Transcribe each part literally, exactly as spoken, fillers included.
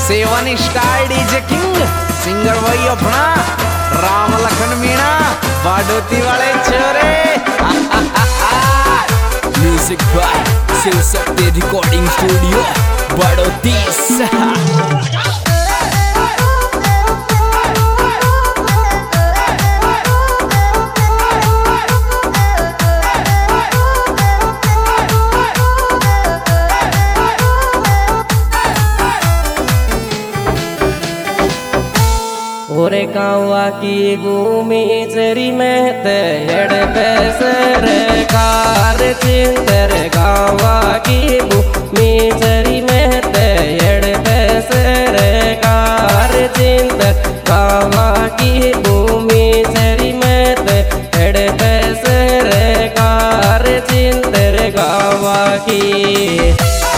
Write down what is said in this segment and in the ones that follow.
सेवन star DJ king singer वही अपना राम लखन मीणा बाडोती वाले छोरे। Music by Shiv Shakti recording studio Badoti. ओरे गाँवा की भूमि चरी में तेड़ पैसर कार चिंतर गाँवा की भूमि चरी में तेड़ पैसर कार चिंतर गाँवा की भूमि चरी में तेड़ पैसर कार चिंतर गाँवा की।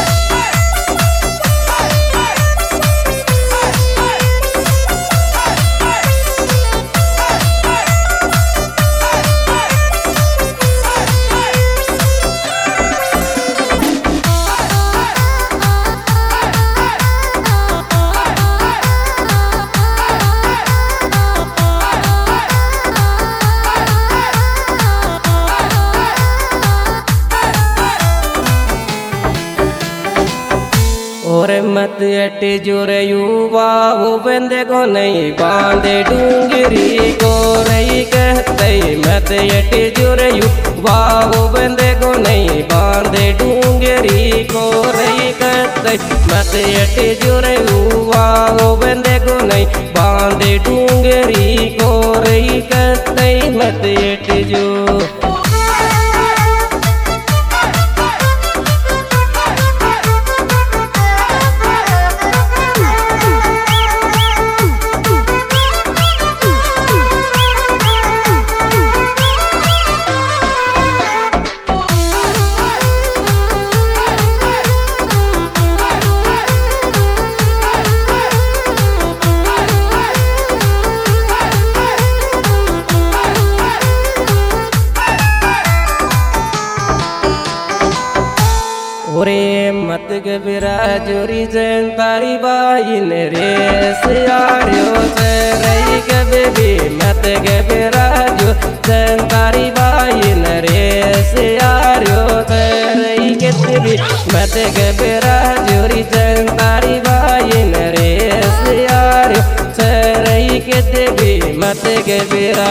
और मत अट जोरे युवा वो बंदे को नहीं बांधे डूंगरी को रही कहते मत अट जोरे युवा वो बंदे को नहीं बांधे डूंगरी को रही कहते मत अट जोरे युवा वो बंदे को नहीं बांधे डूंगरी को रही कहते मत अट जो। ओरे मत गबरा जोरी जन तारी बाइन रेस यारियो से रही कभी भी मत गबरा जो जन तारी बाइन रेस यारियो से रही कितनी भी मत गबरा जोरी जन तारी बाइन रेस यारियो से रही कितनी भी मत गबरा।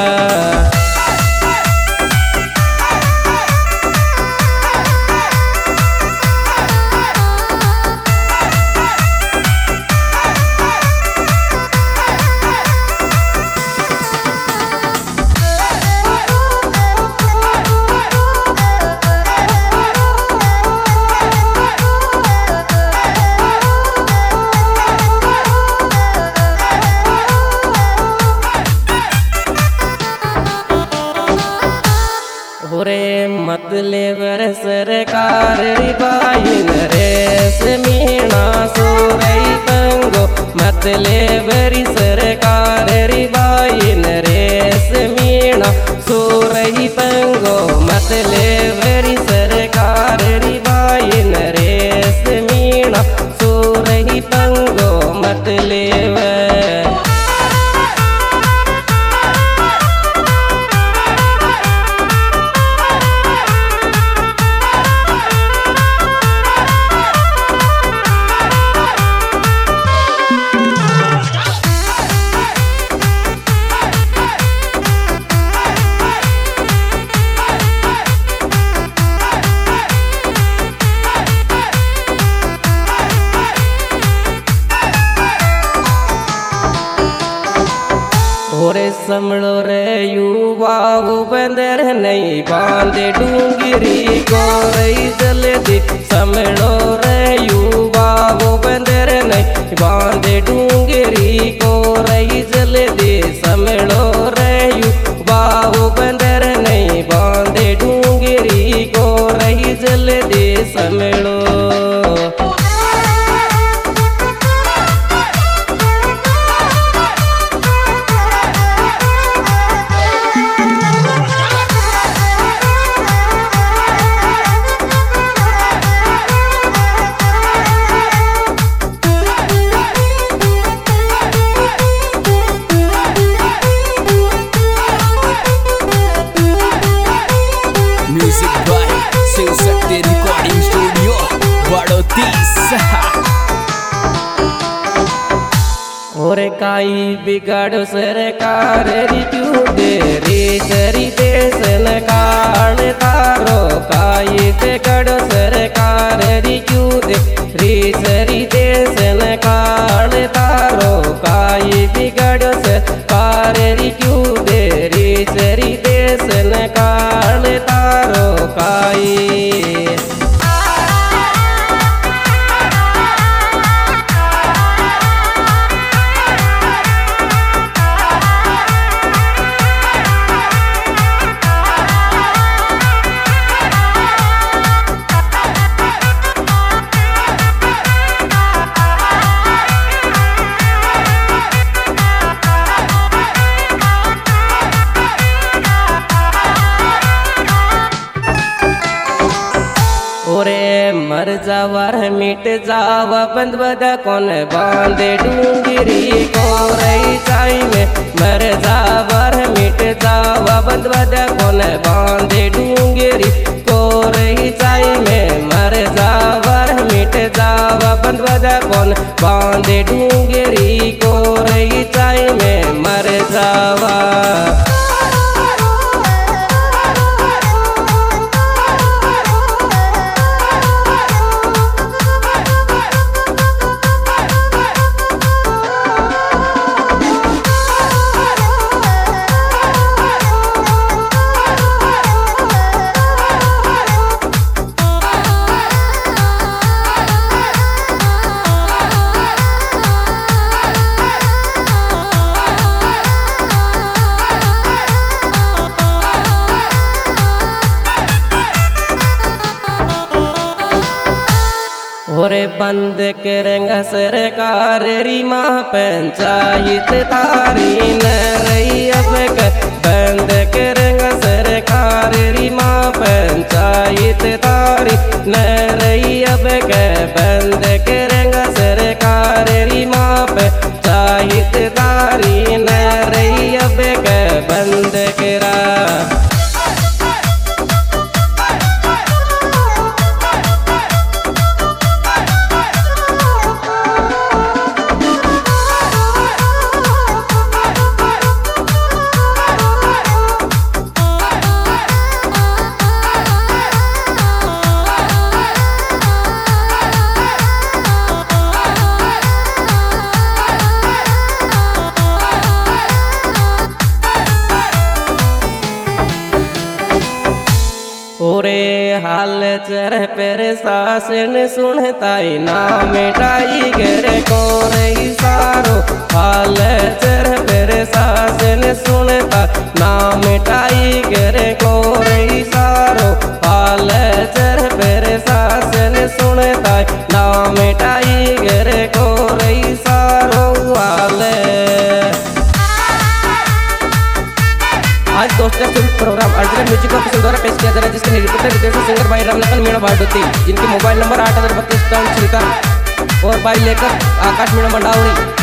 ओरे मत लेवर सरकार रिबाइन रेस मीणा सोरई तंगो मत लेवरी सरकार रिबाइन रेस मीणा सोरई तंगो मत लेवरी सरकार रिबाइन रेस मीणा सोरई तंगो मत लेवर। ओरे समलो रे युवा वो बंदर नहीं बांधे डूंगरी को रही जल्दी समलो रे युवा वो बंदर नहीं बांधे डूंगरी को रही जल्दी समलो रे युवा वो बंदर नहीं बांधे डूंगरी को रही जल्दी समलो। और काई बिगाड़ो सरकार री क्यों दे रे सरी देश न कान तारो काई बिगाड़ो सरकार री क्यों दे रे सरी देश न कान तारो काई बिगाड़ो सरकार री क्यों दे रे सरी देश न कान तारो काई ओरे मर जावर मिट जावा बंद बदा कौन बांधे डूंगरी को रही चाई में मर जावर मिट जावा बंद बदा कौन बांधे डूंगरी को रही चाई में मर जावर मिट जावा बंद बदा कौन बांधे डूंगरी को रही चाई में मर जावा ओरे बंद करेंगा सरकार री माँ पंचायत तारी न रही अब बंद करेंगा सरकार री माँ पंचायत तारी न रही अब बंद करेंगा सरकार री माँ पंचायत तारी न रही अब बंद करा ओरे हाल चर पर शासन सुनताई ना मिटाई गे को रही सारो हाल चर पर शासन सुनता ना मिटाई गे को रही सारो हाल चर पर शासन सुनता ना मिटाई गे को रही सारो हाल आज दोस्तों film programme ultra music official द्वारा पेश किया जा रहा है जिसके निर्देशक विदेशी सिंगर भाई रामलखन मीणा बाडोती जिनके मोबाइल नंबर आठ हज़ार बत्तीस छिहत्तर और भाई लेकर आकाश मीणा मंडावरी।